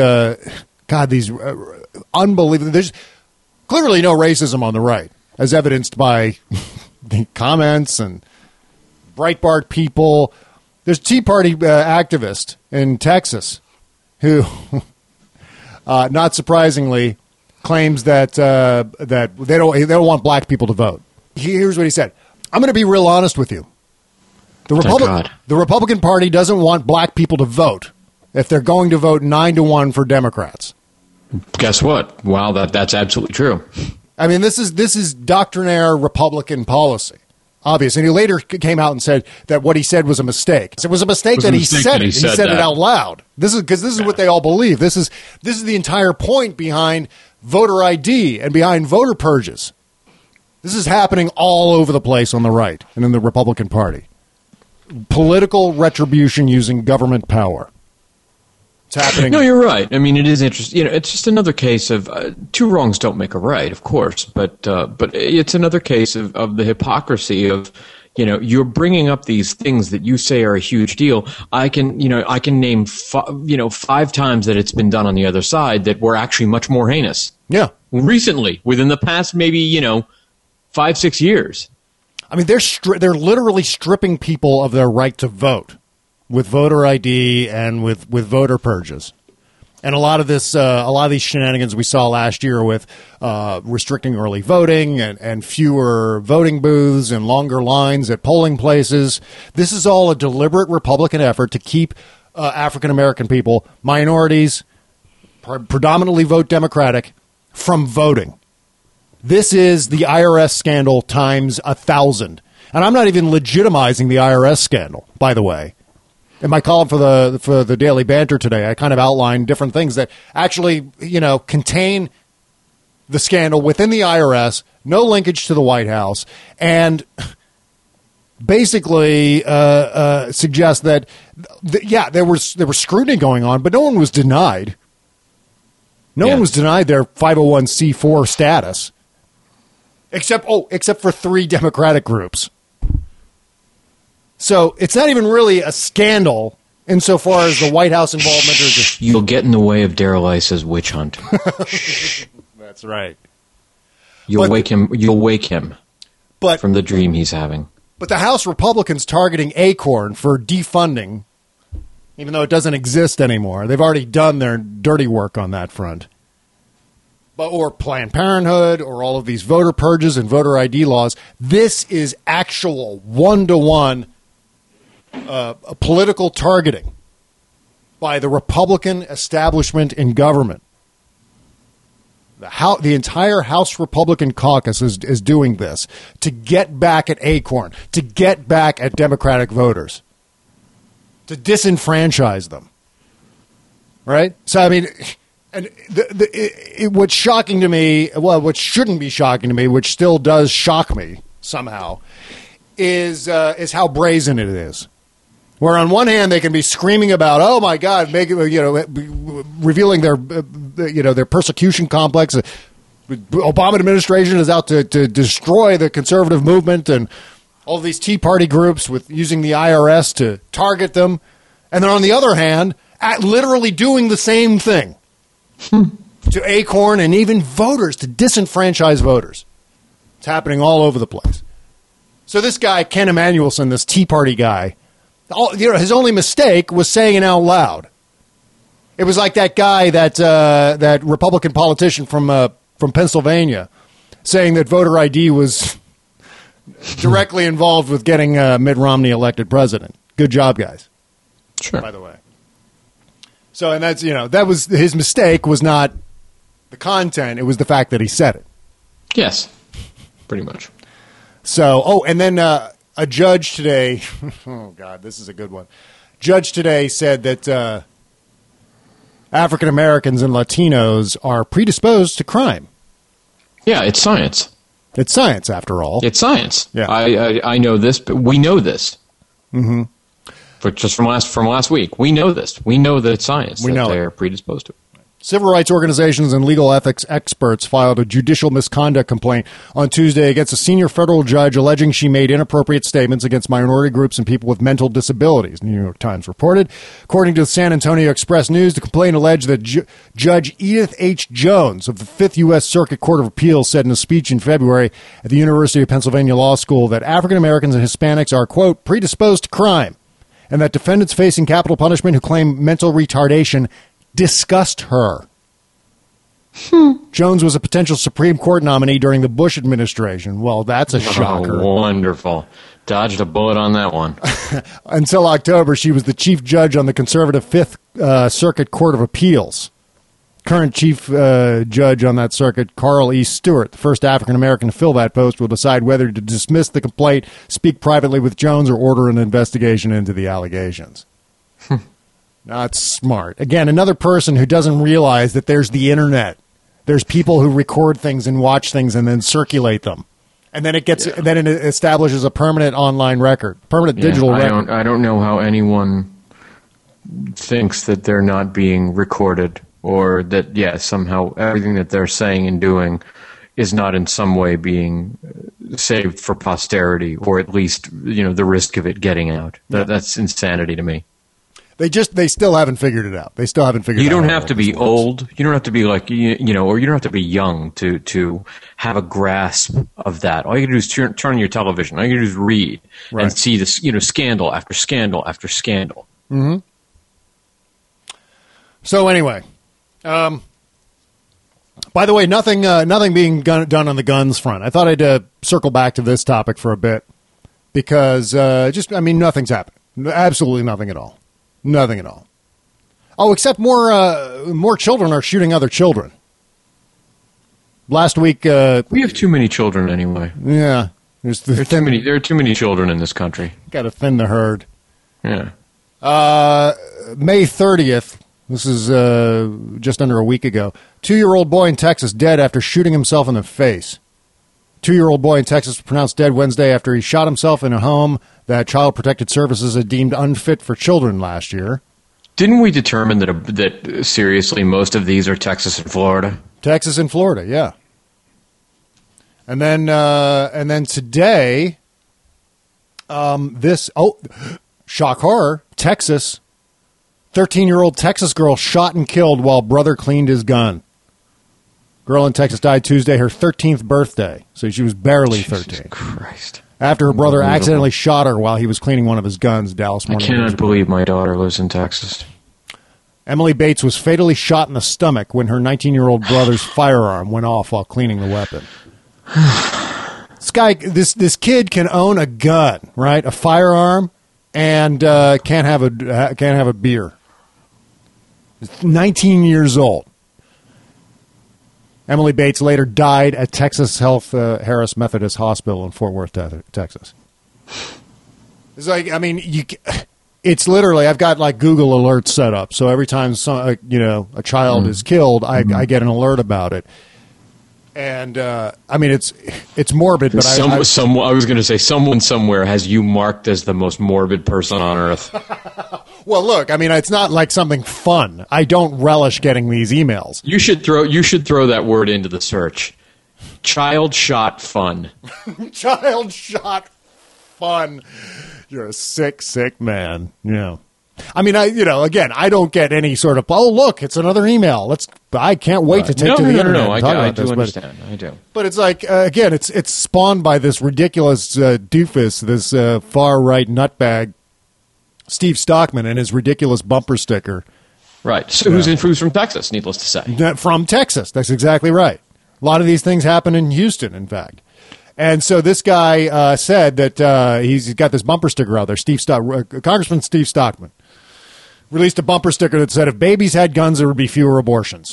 [SPEAKER 7] unbelievable, there's clearly no racism on the right, as evidenced by the comments and Breitbart people. There's a Tea Party activist in Texas who, not surprisingly, claims that they don't want black people to vote. Here's what he said. I'm going to be real honest with you. The Republican Party doesn't want black people to vote if they're going to vote 9-1 for Democrats.
[SPEAKER 8] Guess what? Wow, that's absolutely true.
[SPEAKER 7] This is doctrinaire Republican policy, obvious. And he later came out and said that what he said was a mistake. It was a mistake that he said it. He said it out loud. This is what they all believe. This is the entire point behind voter ID and behind voter purges. This is happening all over the place on the right and in the Republican Party. Political retribution using government power. It's happening.
[SPEAKER 8] No, you're right. It is interesting. It's just another case of two wrongs don't make a right, of course, but it's another case of the hypocrisy of, you're bringing up these things that you say are a huge deal. I can name 5 times that it's been done on the other side that were actually much more heinous.
[SPEAKER 7] Yeah.
[SPEAKER 8] Recently, within the past maybe 5-6 years.
[SPEAKER 7] They're literally stripping people of their right to vote with voter ID and with voter purges. And a lot of these shenanigans we saw last year with restricting early voting and fewer voting booths and longer lines at polling places. This is all a deliberate Republican effort to keep African American people, minorities, predominantly vote Democratic, from voting. This is the IRS scandal times 1,000. And I'm not even legitimizing the IRS scandal, by the way. In my column for the Daily Banter today, I kind of outlined different things that actually, contain the scandal within the IRS, no linkage to the White House, and basically suggest that, there was scrutiny going on, but no one was denied. No one was denied their 501c4 status, except for 3 Democratic groups. So it's not even really a scandal insofar as the White House involvement.
[SPEAKER 8] You'll get in the way of Darrell Iss's witch hunt.
[SPEAKER 7] That's right.
[SPEAKER 8] You'll wake him
[SPEAKER 7] but,
[SPEAKER 8] from the dream he's having.
[SPEAKER 7] But the House Republicans targeting Acorn for defunding, even though it doesn't exist anymore. They've already done their dirty work on that front. Or Planned Parenthood, or all of these voter purges and voter ID laws. This is actual one-to-one political targeting by the Republican establishment in government. The entire House Republican caucus is doing this to get back at Acorn, to get back at Democratic voters, to disenfranchise them. Right? So, I mean, and what's shocking to me, well, what shouldn't be shocking to me, which still does shock me somehow, is how brazen it is. Where on one hand they can be screaming about, oh my God, revealing their persecution complex. The Obama administration is out to destroy the conservative movement and all of these Tea Party groups with using the IRS to target them, and then on the other hand, at literally doing the same thing to Acorn and even voters, to disenfranchise voters. It's happening all over the place. So this guy, Ken Emanuelson, this Tea Party guy, his only mistake was saying it out loud. It was like that guy, that Republican politician from Pennsylvania, saying that voter ID was directly involved with getting Mitt Romney elected president. Good job, guys.
[SPEAKER 8] Sure.
[SPEAKER 7] By the way. So, and that's, that was his mistake, was not the content, it was the fact that he said it.
[SPEAKER 8] Yes, pretty much.
[SPEAKER 7] So, and then a judge today, oh God, this is a good one. Judge today said that African Americans and Latinos are predisposed to crime.
[SPEAKER 8] Yeah, it's science.
[SPEAKER 7] It's science, after all.
[SPEAKER 8] It's science.
[SPEAKER 7] Yeah.
[SPEAKER 8] I know this, but we know this.
[SPEAKER 7] Mm-hmm.
[SPEAKER 8] But just from last week, we know this. We know that it's science. We know they're predisposed to it.
[SPEAKER 7] Civil rights organizations and legal ethics experts filed a judicial misconduct complaint on Tuesday against a senior federal judge alleging she made inappropriate statements against minority groups and people with mental disabilities, the New York Times reported. According to the San Antonio Express News, the complaint alleged that Judge Edith H. Jones of the 5th U.S. Circuit Court of Appeals said in a speech in February at the University of Pennsylvania Law School that African Americans and Hispanics are, quote, predisposed to crime, and that defendants facing capital punishment who claim mental retardation disgust her. Jones was a potential Supreme Court nominee during the Bush administration. Well, that's a shocker.
[SPEAKER 8] Oh, wonderful. Dodged a bullet on that one.
[SPEAKER 7] Until October, she was the chief judge on the conservative 5th Circuit Court of Appeals. Current chief judge on that circuit, Carl E. Stewart, the first African-American to fill that post, will decide whether to dismiss the complaint, speak privately with Jones, or order an investigation into the allegations. Not smart. Again, another person who doesn't realize that there's the internet. There's people who record things and watch things and then circulate them. And then it establishes a permanent online record, permanent digital record.
[SPEAKER 8] I don't know how anyone thinks that they're not being recorded, or that, somehow everything that they're saying and doing is not in some way being saved for posterity, or at least, the risk of it getting out. That's insanity to me.
[SPEAKER 7] They still haven't figured it out. They still haven't figured it out.
[SPEAKER 8] You don't have to be old. You don't have to be like, or you don't have to be young to have a grasp of that. All you can do is turn on your television. All you can do is read and see this, scandal after scandal after scandal.
[SPEAKER 7] Mm-hmm. So anyway, by the way, nothing being done on the guns front. I thought I'd circle back to this topic for a bit because nothing's happening. Absolutely nothing at all. Nothing at all. Oh, except more children are shooting other children. Last week...
[SPEAKER 8] we have too many children anyway.
[SPEAKER 7] Yeah.
[SPEAKER 8] There are too many children in this country.
[SPEAKER 7] Got to thin the herd.
[SPEAKER 8] Yeah.
[SPEAKER 7] May 30th, this is just under a week ago, 2-year-old boy in Texas dead after shooting himself in the face. 2-year-old boy in Texas was pronounced dead Wednesday after he shot himself in a home that Child Protective Services had deemed unfit for children last year.
[SPEAKER 8] Didn't we determine that seriously most of these are Texas and Florida?
[SPEAKER 7] Texas and Florida, yeah. And then today, shock horror, Texas, 13-year-old Texas girl shot and killed while brother cleaned his gun. Girl in Texas died Tuesday, her 13th birthday, so she was barely 13.
[SPEAKER 8] Jesus Christ.
[SPEAKER 7] After her brother accidentally shot her while he was cleaning one of his guns, Dallas Morning News.
[SPEAKER 8] I cannot believe my daughter lives in Texas.
[SPEAKER 7] Emily Bates was fatally shot in the stomach when her 19-year-old brother's firearm went off while cleaning the weapon. This kid can own a gun, right? A firearm, and can't have a beer. 19 years old. Emily Bates later died at Texas Health Harris Methodist Hospital in Fort Worth, Texas. It's like, I mean, it's literally, I've got like Google alerts set up, so every time a child is killed, I get an alert about it. And I mean, it's morbid, but I
[SPEAKER 8] was going to say someone somewhere has you marked as the most morbid person on earth.
[SPEAKER 7] Well, look, I mean, it's not like something fun. I don't relish getting these emails.
[SPEAKER 8] You should throw that word into the search. Child shot fun.
[SPEAKER 7] Child shot fun. You're a sick, sick man. Yeah. I mean, again, I don't get any sort of, oh, look, it's another email. I can't wait to take to the internet.
[SPEAKER 8] No, I do understand. I do.
[SPEAKER 7] But it's like, again, it's spawned by this ridiculous doofus, this far-right nutbag, Steve Stockman, and his ridiculous bumper sticker.
[SPEAKER 8] Right. So who's from Texas, needless to say.
[SPEAKER 7] From Texas. That's exactly right. A lot of these things happen in Houston, in fact. And so this guy said that he's got this bumper sticker out there, Congressman Steve Stockman. Released a bumper sticker that said, if babies had guns, there would be fewer abortions.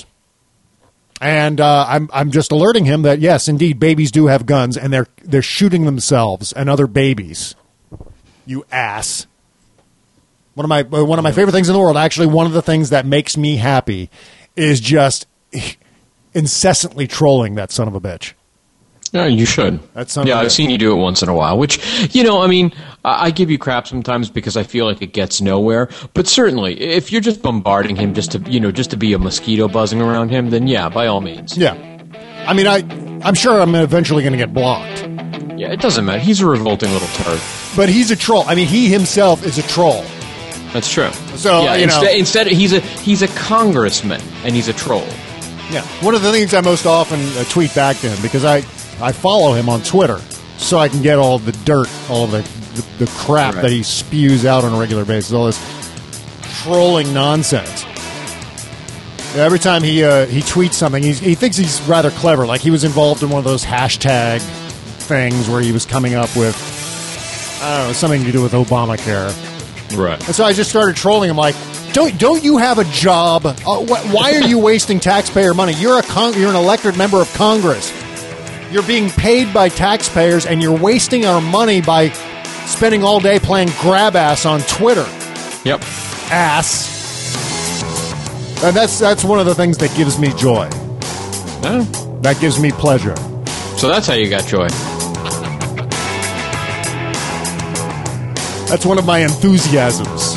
[SPEAKER 7] And I'm just alerting him that, yes, indeed, babies do have guns, and they're shooting themselves and other babies. You ass. One of my favorite things in the world, actually one of the things that makes me happy, is just incessantly trolling that son of a bitch.
[SPEAKER 8] Yeah, you should. I've seen you do it once in a while, which, I mean, I give you crap sometimes because I feel like it gets nowhere. But certainly, if you're just bombarding him just to be a mosquito buzzing around him, then yeah, by all means.
[SPEAKER 7] Yeah. I mean, I'm sure I'm eventually going to get blocked.
[SPEAKER 8] Yeah, it doesn't matter. He's a revolting little turd.
[SPEAKER 7] But he's a troll. I mean, he himself is a troll.
[SPEAKER 8] That's true.
[SPEAKER 7] So,
[SPEAKER 8] yeah, instead he's a congressman, and he's a troll.
[SPEAKER 7] Yeah. One of the things I most often tweet back to him, because I follow him on Twitter so I can get all the dirt, all of the crap that he spews out on a regular basis, all this trolling nonsense. Every time he tweets something, he thinks he's rather clever. Like he was involved in one of those hashtag things where he was coming up with, I don't know, something to do with Obamacare.
[SPEAKER 8] Right.
[SPEAKER 7] And so I just started trolling him like, don't you have a job? Why are you wasting taxpayer money? You're an elected member of Congress. You're being paid by taxpayers, and you're wasting our money by spending all day playing grab ass on Twitter.
[SPEAKER 8] Yep.
[SPEAKER 7] Ass. And that's one of the things that gives me joy.
[SPEAKER 8] Yeah.
[SPEAKER 7] That gives me pleasure.
[SPEAKER 8] So that's how you got joy.
[SPEAKER 7] That's one of my enthusiasms.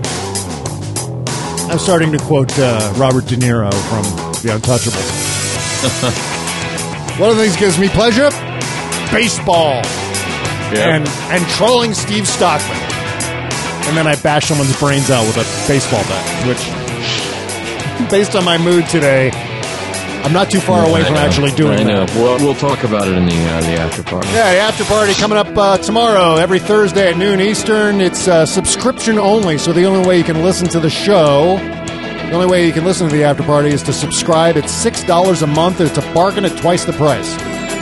[SPEAKER 7] I'm starting to quote Robert De Niro from The Untouchables. One of the things that gives me pleasure, baseball, and trolling Steve Stockman. And then I bash someone's brains out with a baseball bat, which, based on my mood today, I'm not too far away from actually doing that.
[SPEAKER 8] We'll talk about it in the after party.
[SPEAKER 7] Yeah, the after party coming up tomorrow, every Thursday at noon Eastern. It's subscription only, so the only way you can listen to the show, the only way you can listen to the after party is to subscribe. It's $6 a month. It's a bargain at twice the price.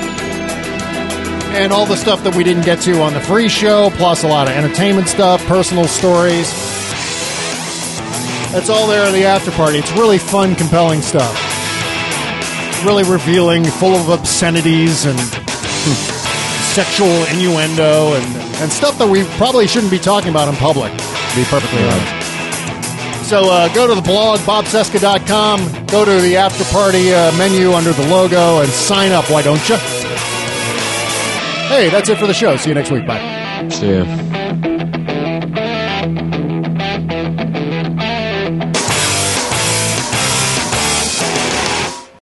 [SPEAKER 7] And all the stuff that we didn't get to on the free show, plus a lot of entertainment stuff, personal stories. That's all there at the after party. It's really fun, compelling stuff. really revealing, full of obscenities and sexual innuendo and stuff that we probably shouldn't be talking about in public, to be perfectly honest. So go to the blog, bobcesca.com, go to the after party menu under the logo, and sign up, why don't you? Hey, that's it for the show. See you next week. Bye.
[SPEAKER 8] See ya.